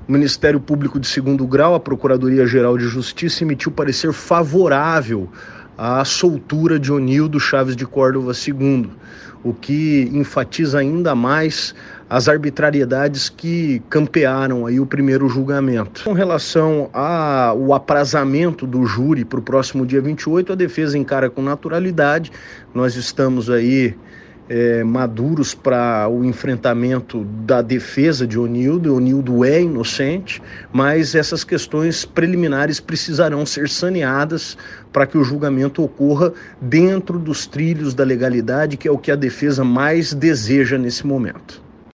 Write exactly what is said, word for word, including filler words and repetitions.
O Ministério Público de Segundo Grau, a Procuradoria-Geral de Justiça, emitiu parecer favorável à soltura de Onildo Chaves de Córdova segundo, o que enfatiza ainda mais as arbitrariedades que campearam aí o primeiro julgamento. Com relação ao aprazamento do júri para o próximo dia vinte e oito, a defesa encara com naturalidade. Nós estamos aí É, maduros para o enfrentamento da defesa de Onildo. Onildo é inocente, mas essas questões preliminares precisarão ser saneadas para que o julgamento ocorra dentro dos trilhos da legalidade, que é o que a defesa mais deseja nesse momento.